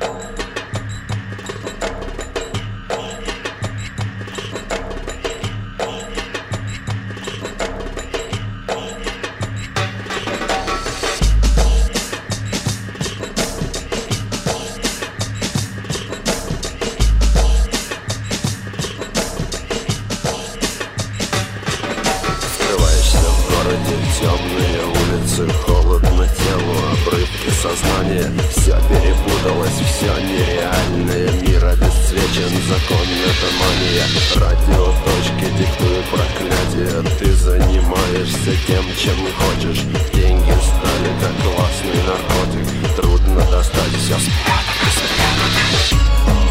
Темные улицы, холодно телу, обрывки сознания. Все перепуталось, все нереальное. Мир обесцвечен, закон это мания. Радиоточки диктуют проклятие. Ты занимаешься тем, чем хочешь. Деньги стали как классный наркотик. Трудно достать, все спрятано, спрятано.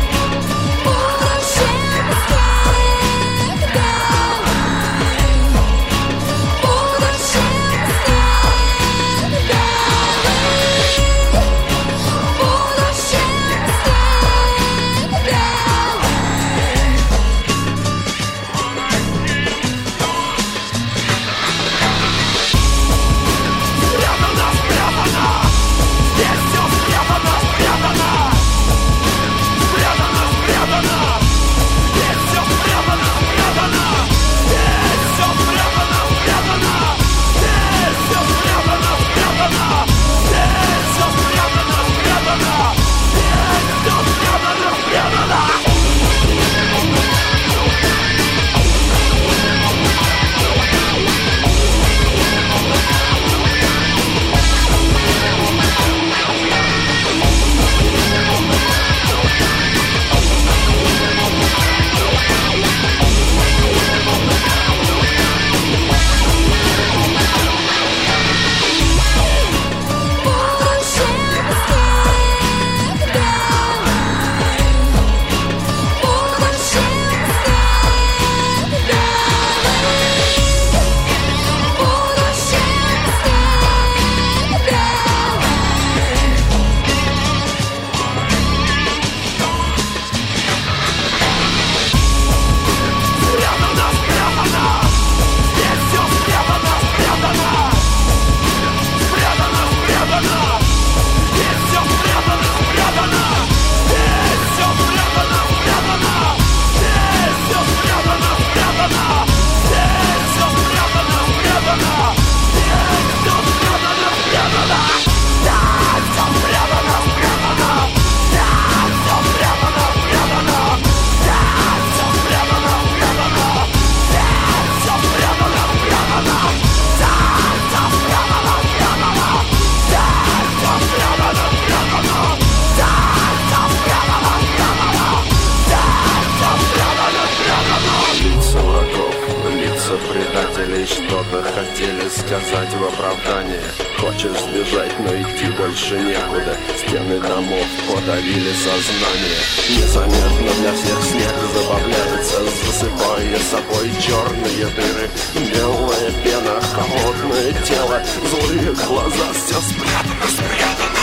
Предателей что-то хотели сказать в оправдание. Хочешь сбежать, но идти больше некуда. Стены домов подавили сознание. Незаметно для всех снег забавляется, засыпая собой черные дыры. Белая пена, холодное тело, злые глаза, все спрятано, спрятано.